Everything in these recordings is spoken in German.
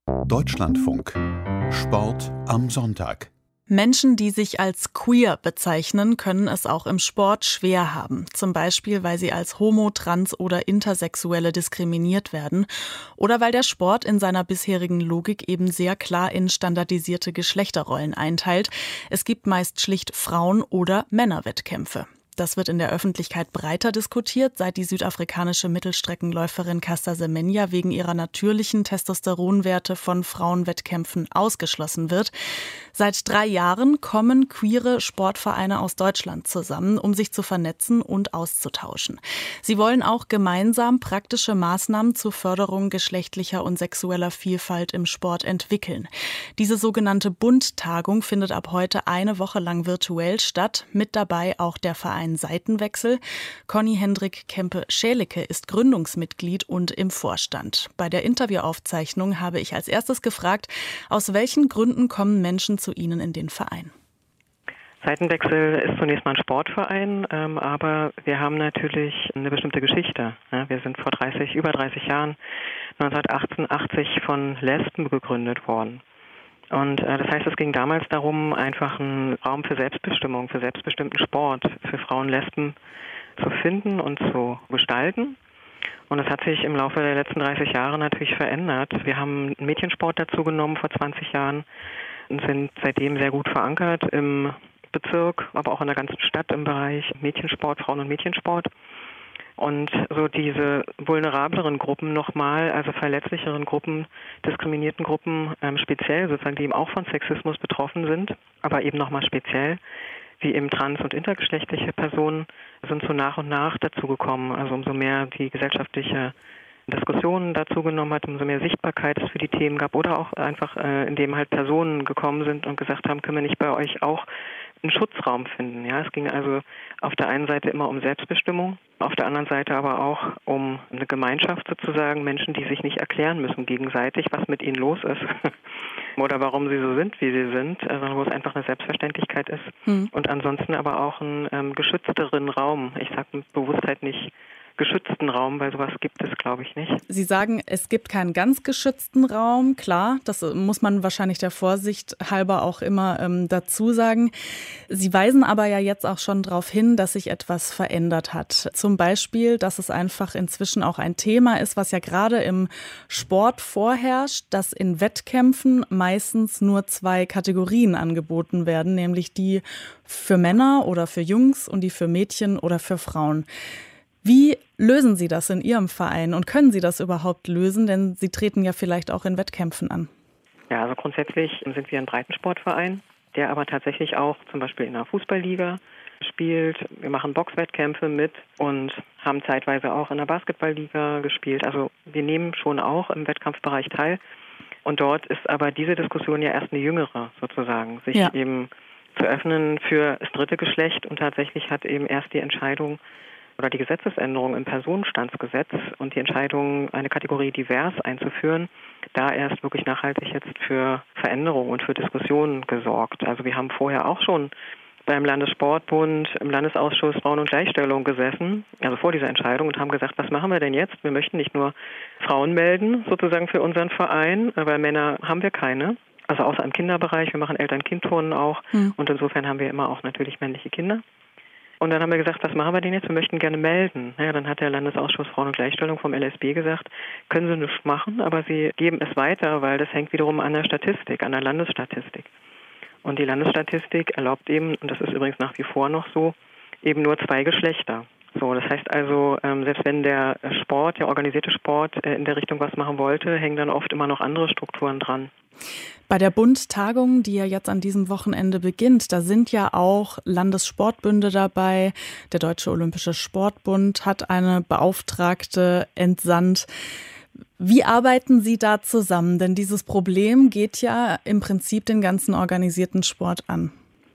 Deutschlandfunk. Sport am Sonntag. Menschen, die sich als queer bezeichnen, können es auch im Sport schwer haben. Zum Beispiel, weil sie als Homo-, Trans- oder Intersexuelle diskriminiert werden oder weil der Sport in seiner bisherigen Logik eben sehr klar in standardisierte Geschlechterrollen einteilt. Es gibt meist schlicht Frauen- oder Männerwettkämpfe. Das wird in der Öffentlichkeit breiter diskutiert, seit die südafrikanische Mittelstreckenläuferin Caster Semenya wegen ihrer natürlichen Testosteronwerte von Frauenwettkämpfen ausgeschlossen wird. Seit 3 Jahren kommen queere Sportvereine aus Deutschland zusammen, um sich zu vernetzen und auszutauschen. Sie wollen auch gemeinsam praktische Maßnahmen zur Förderung geschlechtlicher und sexueller Vielfalt im Sport entwickeln. Diese sogenannte Bundtagung findet ab heute eine Woche lang virtuell statt, mit dabei auch der Verein Seitenwechsel. Conny Hendrik Kempe-Schälicke ist Gründungsmitglied und im Vorstand. Bei der Interviewaufzeichnung habe ich als erstes gefragt, aus welchen Gründen kommen Menschen zu Ihnen in den Verein? Seitenwechsel ist zunächst mal ein Sportverein, aber wir haben natürlich eine bestimmte Geschichte. Wir sind vor über 30 Jahren, 1988, von Lesben gegründet worden. Und das heißt, es ging damals darum, einfach einen Raum für Selbstbestimmung, für selbstbestimmten Sport, für Frauen, Lesben zu finden und zu gestalten. Und das hat sich im Laufe der letzten 30 Jahre natürlich verändert. Wir haben einen Mädchensport dazu genommen vor 20 Jahren und sind seitdem sehr gut verankert im Bezirk, aber auch in der ganzen Stadt im Bereich Mädchensport, Frauen- und Mädchensport. Und so diese vulnerableren Gruppen nochmal, also verletzlicheren Gruppen, diskriminierten Gruppen, speziell sozusagen, die eben auch von Sexismus betroffen sind, aber eben nochmal speziell, wie eben trans- und intergeschlechtliche Personen, sind so nach und nach dazugekommen. Also umso mehr die gesellschaftliche Diskussion dazu genommen hat, umso mehr Sichtbarkeit es für die Themen gab oder auch einfach, indem halt Personen gekommen sind und gesagt haben, können wir nicht bei euch auch einen Schutzraum finden. Ja, es ging also auf der einen Seite immer um Selbstbestimmung, auf der anderen Seite aber auch um eine Gemeinschaft sozusagen, Menschen, die sich nicht erklären müssen gegenseitig, was mit ihnen los ist oder warum sie so sind, wie sie sind, sondern wo es einfach eine Selbstverständlichkeit ist. Und ansonsten aber auch einen geschützteren Raum. Ich sage mit Bewusstheit nicht geschützten Raum, weil sowas gibt es, glaube ich, nicht. Sie sagen, es gibt keinen ganz geschützten Raum. Klar, das muss man wahrscheinlich der Vorsicht halber auch immer dazu sagen. Sie weisen aber ja jetzt auch schon darauf hin, dass sich etwas verändert hat. Zum Beispiel, dass es einfach inzwischen auch ein Thema ist, was ja gerade im Sport vorherrscht, dass in Wettkämpfen meistens nur 2 Kategorien angeboten werden, nämlich die für Männer oder für Jungs und die für Mädchen oder für Frauen. Wie lösen Sie das in Ihrem Verein und können Sie das überhaupt lösen? Denn Sie treten ja vielleicht auch in Wettkämpfen an. Ja, also grundsätzlich sind wir ein Breitensportverein, der aber tatsächlich auch zum Beispiel in einer Fußballliga spielt. Wir machen Boxwettkämpfe mit und haben zeitweise auch in der Basketballliga gespielt. Also wir nehmen schon auch im Wettkampfbereich teil. Und dort ist aber diese Diskussion ja erst eine jüngere sozusagen, sich eben zu öffnen für das dritte Geschlecht. Und tatsächlich hat eben erst die Entscheidung oder die Gesetzesänderung im Personenstandsgesetz und die Entscheidung, eine Kategorie divers einzuführen, da erst wirklich nachhaltig jetzt für Veränderung und für Diskussionen gesorgt. Also wir haben vorher auch schon beim Landessportbund, im Landesausschuss Frauen und Gleichstellung gesessen, also vor dieser Entscheidung, und haben gesagt, was machen wir denn jetzt? Wir möchten nicht nur Frauen melden, sozusagen für unseren Verein, weil Männer haben wir keine. Also außer im Kinderbereich, wir machen Eltern-Kind-Turnen auch und insofern haben wir immer auch natürlich männliche Kinder. Und dann haben wir gesagt, was machen wir denn jetzt? Wir möchten gerne melden. Ja, dann hat der Landesausschuss Frauen und Gleichstellung vom LSB gesagt, können Sie nichts machen, aber Sie geben es weiter, weil das hängt wiederum an der Statistik, an der Landesstatistik. Und die Landesstatistik erlaubt eben, und das ist übrigens nach wie vor noch so, eben nur 2 Geschlechter. So, das heißt also, selbst wenn der Sport, der organisierte Sport in der Richtung was machen wollte, hängen dann oft immer noch andere Strukturen dran. Bei der Bundtagung, die ja jetzt an diesem Wochenende beginnt, da sind ja auch Landessportbünde dabei. Der Deutsche Olympische Sportbund hat eine Beauftragte entsandt. Wie arbeiten Sie da zusammen? Denn dieses Problem geht ja im Prinzip den ganzen organisierten Sport an.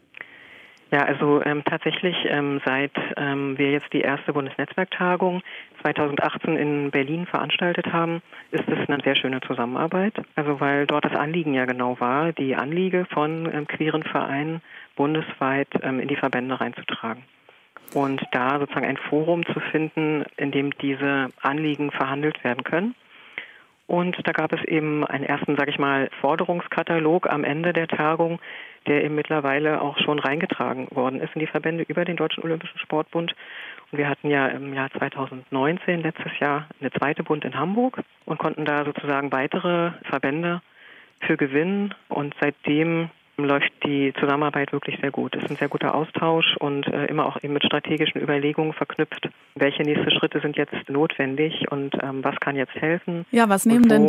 Ja, also tatsächlich, seit wir jetzt die erste Bundesnetzwerktagung 2018 in Berlin veranstaltet haben, ist es eine sehr schöne Zusammenarbeit. Also weil dort das Anliegen ja genau war, die Anliege von queeren Vereinen bundesweit in die Verbände reinzutragen. Und da sozusagen ein Forum zu finden, in dem diese Anliegen verhandelt werden können. Und da gab es eben einen ersten, sage ich mal, Forderungskatalog am Ende der Tagung, der eben mittlerweile auch schon reingetragen worden ist in die Verbände über den Deutschen Olympischen Sportbund. Und wir hatten ja im Jahr 2019, letztes Jahr, eine zweite Bund in Hamburg und konnten da sozusagen weitere Verbände für gewinnen. Und seitdem läuft die Zusammenarbeit wirklich sehr gut. Es ist ein sehr guter Austausch und immer auch eben mit strategischen Überlegungen verknüpft. Welche nächsten Schritte sind jetzt notwendig und was kann jetzt helfen? Ja, was nehmen denn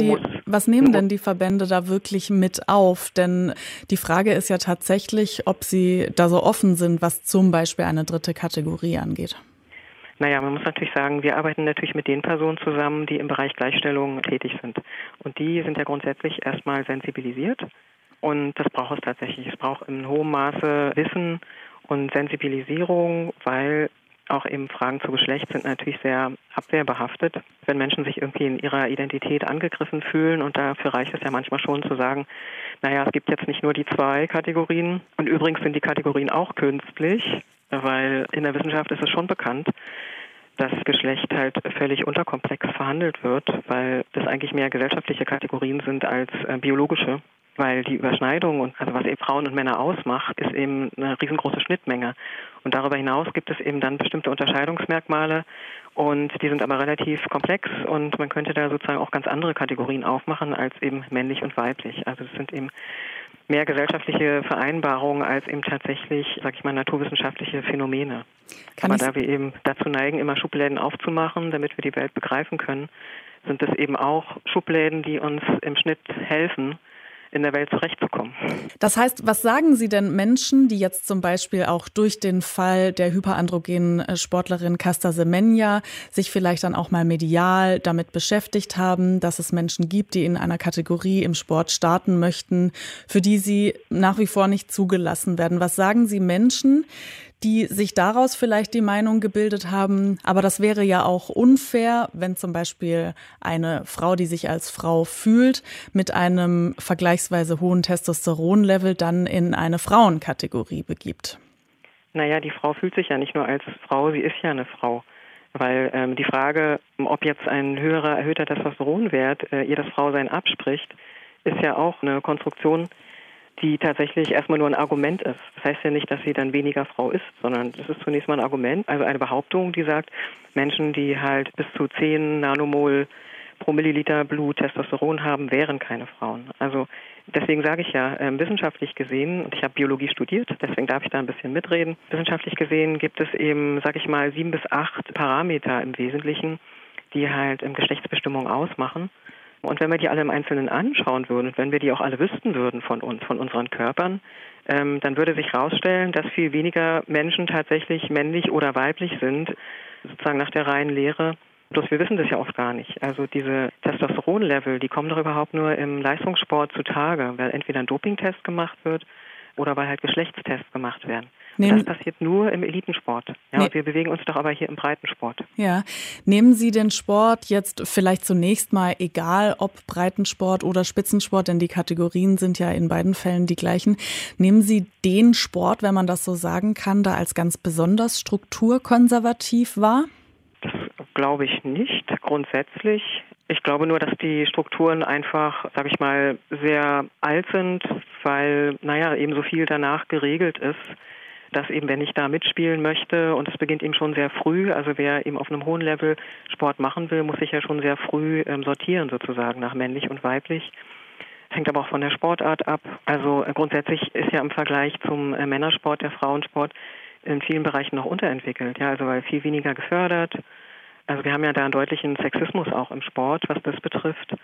die Verbände da wirklich mit auf? Denn die Frage ist ja tatsächlich, ob sie da so offen sind, was zum Beispiel eine dritte Kategorie angeht. Naja, man muss natürlich sagen, wir arbeiten natürlich mit den Personen zusammen, die im Bereich Gleichstellung tätig sind. Und die sind ja grundsätzlich erstmal sensibilisiert. Und das braucht es tatsächlich. Es braucht in hohem Maße Wissen und Sensibilisierung, weil auch eben Fragen zu Geschlecht sind natürlich sehr abwehrbehaftet. Wenn Menschen sich irgendwie in ihrer Identität angegriffen fühlen, und dafür reicht es ja manchmal schon zu sagen, naja, es gibt jetzt nicht nur die 2 Kategorien. Und übrigens sind die Kategorien auch künstlich, weil in der Wissenschaft ist es schon bekannt, dass Geschlecht halt völlig unterkomplex verhandelt wird, weil das eigentlich mehr gesellschaftliche Kategorien sind als biologische. Weil die Überschneidung und also was eben Frauen und Männer ausmacht, ist eben eine riesengroße Schnittmenge. Und darüber hinaus gibt es eben dann bestimmte Unterscheidungsmerkmale und die sind aber relativ komplex und man könnte da sozusagen auch ganz andere Kategorien aufmachen als eben männlich und weiblich. Also es sind eben mehr gesellschaftliche Vereinbarungen als eben tatsächlich, sag ich mal, naturwissenschaftliche Phänomene. Aber da wir eben dazu neigen, immer Schubläden aufzumachen, damit wir die Welt begreifen können, sind es eben auch Schubläden, die uns im Schnitt helfen, in der Welt zurechtzukommen. Das heißt, was sagen Sie denn Menschen, die jetzt zum Beispiel auch durch den Fall der hyperandrogenen Sportlerin Caster Semenya sich vielleicht dann auch mal medial damit beschäftigt haben, dass es Menschen gibt, die in einer Kategorie im Sport starten möchten, für die sie nach wie vor nicht zugelassen werden? Was sagen Sie Menschen, die sich daraus vielleicht die Meinung gebildet haben, aber das wäre ja auch unfair, wenn zum Beispiel eine Frau, die sich als Frau fühlt, mit einem vergleichsweise hohen Testosteronlevel dann in eine Frauenkategorie begibt? Naja, die Frau fühlt sich ja nicht nur als Frau, sie ist ja eine Frau. Weil die Frage, ob jetzt ein erhöhter Testosteronwert ihr das Frausein abspricht, ist ja auch eine Konstruktion, die tatsächlich erstmal nur ein Argument ist. Das heißt ja nicht, dass sie dann weniger Frau ist, sondern das ist zunächst mal ein Argument, also eine Behauptung, die sagt, Menschen, die halt bis zu 10 Nanomol pro Milliliter Blut Testosteron haben, wären keine Frauen. Also deswegen sage ich ja, wissenschaftlich gesehen, und ich habe Biologie studiert, deswegen darf ich da ein bisschen mitreden, wissenschaftlich gesehen gibt es eben, sage ich mal, 7 bis 8 Parameter im Wesentlichen, die halt Geschlechtsbestimmung ausmachen. Und wenn wir die alle im Einzelnen anschauen würden und wenn wir die auch alle wüssten würden von uns, von unseren Körpern, dann würde sich herausstellen, dass viel weniger Menschen tatsächlich männlich oder weiblich sind, sozusagen nach der reinen Lehre. Bloß wir wissen das ja oft gar nicht. Also diese Testosteronlevel, die kommen doch überhaupt nur im Leistungssport zutage, weil entweder ein Dopingtest gemacht wird oder weil halt Geschlechtstests gemacht werden. Das passiert nur im Elitensport. Ja, und wir bewegen uns doch aber hier im Breitensport. Ja. Nehmen Sie den Sport jetzt vielleicht zunächst mal, egal ob Breitensport oder Spitzensport, denn die Kategorien sind ja in beiden Fällen die gleichen. Nehmen Sie den Sport, wenn man das so sagen kann, da als ganz besonders strukturkonservativ wahr? Das glaube ich nicht grundsätzlich. Ich glaube nur, dass die Strukturen einfach, sage ich mal, sehr alt sind, weil, eben so viel danach geregelt ist, dass eben, wenn ich da mitspielen möchte, und es beginnt eben schon sehr früh, also wer eben auf einem hohen Level Sport machen will, muss sich ja schon sehr früh sortieren sozusagen nach männlich und weiblich. Hängt aber auch von der Sportart ab. Also grundsätzlich ist ja im Vergleich zum Männersport der Frauensport in vielen Bereichen noch unterentwickelt, ja, also weil viel weniger gefördert. Also wir haben ja da einen deutlichen Sexismus auch im Sport, was das betrifft.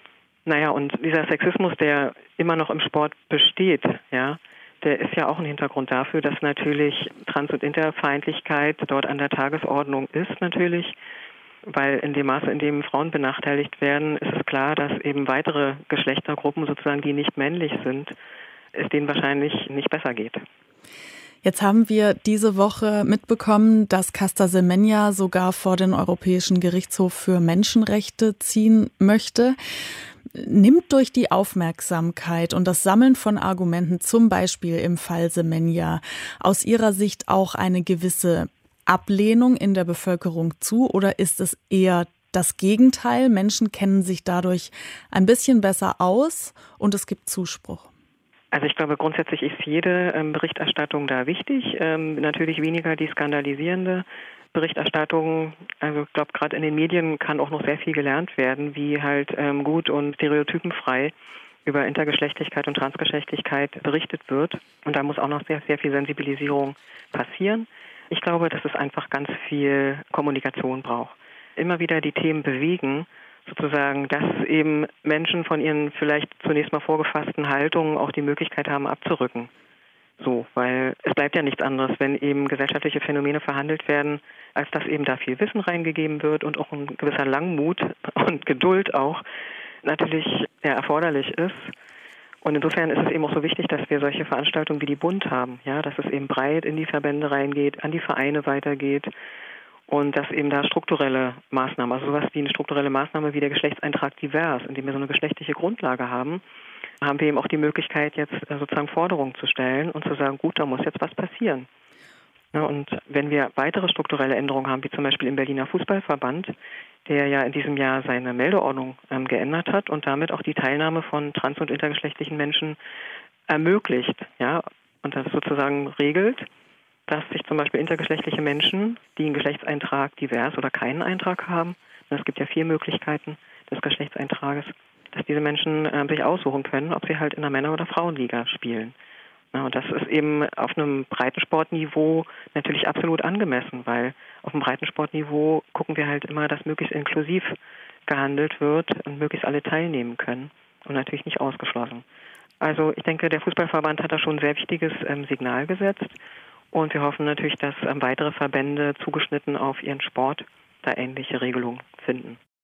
Und dieser Sexismus, der immer noch im Sport besteht, ja, der ist ja auch ein Hintergrund dafür, dass natürlich Trans- und Interfeindlichkeit dort an der Tagesordnung ist natürlich, weil in dem Maße, in dem Frauen benachteiligt werden, ist es klar, dass eben weitere Geschlechtergruppen sozusagen, die nicht männlich sind, es denen wahrscheinlich nicht besser geht. Jetzt haben wir diese Woche mitbekommen, dass Caster Semenya sogar vor den Europäischen Gerichtshof für Menschenrechte ziehen möchte. Nimmt durch die Aufmerksamkeit und das Sammeln von Argumenten, zum Beispiel im Fall Semenya, aus Ihrer Sicht auch eine gewisse Ablehnung in der Bevölkerung zu, oder ist es eher das Gegenteil. Menschen kennen sich dadurch ein bisschen besser aus und es gibt Zuspruch. Also ich glaube, grundsätzlich ist jede Berichterstattung da wichtig. Natürlich weniger die skandalisierende Berichterstattung. Also ich glaube, gerade in den Medien kann auch noch sehr viel gelernt werden, wie halt gut und stereotypenfrei über Intergeschlechtlichkeit und Transgeschlechtlichkeit berichtet wird. Und da muss auch noch sehr, sehr viel Sensibilisierung passieren. Ich glaube, dass es einfach ganz viel Kommunikation braucht. Immer wieder die Themen bewegen, sozusagen, dass eben Menschen von ihren vielleicht zunächst mal vorgefassten Haltungen auch die Möglichkeit haben, abzurücken. So, weil es bleibt ja nichts anderes, wenn eben gesellschaftliche Phänomene verhandelt werden, als dass eben da viel Wissen reingegeben wird und auch ein gewisser Langmut und Geduld auch natürlich sehr erforderlich ist. Und insofern ist es eben auch so wichtig, dass wir solche Veranstaltungen wie die Bund haben, ja, dass es eben breit in die Verbände reingeht, an die Vereine weitergeht. Und dass eben da strukturelle Maßnahmen, also sowas wie eine strukturelle Maßnahme wie der Geschlechtseintrag divers, indem wir so eine geschlechtliche Grundlage haben, haben wir eben auch die Möglichkeit, jetzt sozusagen Forderungen zu stellen und zu sagen, gut, da muss jetzt was passieren. Ja, und wenn wir weitere strukturelle Änderungen haben, wie zum Beispiel im Berliner Fußballverband, der ja in diesem Jahr seine Meldeordnung geändert hat und damit auch die Teilnahme von trans- und intergeschlechtlichen Menschen ermöglicht, ja, und das sozusagen regelt, dass sich zum Beispiel intergeschlechtliche Menschen, die einen Geschlechtseintrag divers oder keinen Eintrag haben, und es gibt ja 4 Möglichkeiten des Geschlechtseintrages, dass diese Menschen sich aussuchen können, ob sie halt in der Männer- oder Frauenliga spielen. Ja, und das ist eben auf einem Breitensportniveau natürlich absolut angemessen, weil auf dem Breitensportniveau gucken wir halt immer, dass möglichst inklusiv gehandelt wird und möglichst alle teilnehmen können und natürlich nicht ausgeschlossen. Also ich denke, der Fußballverband hat da schon ein sehr wichtiges Signal gesetzt. Und wir hoffen natürlich, dass weitere Verbände zugeschnitten auf ihren Sport da ähnliche Regelungen finden.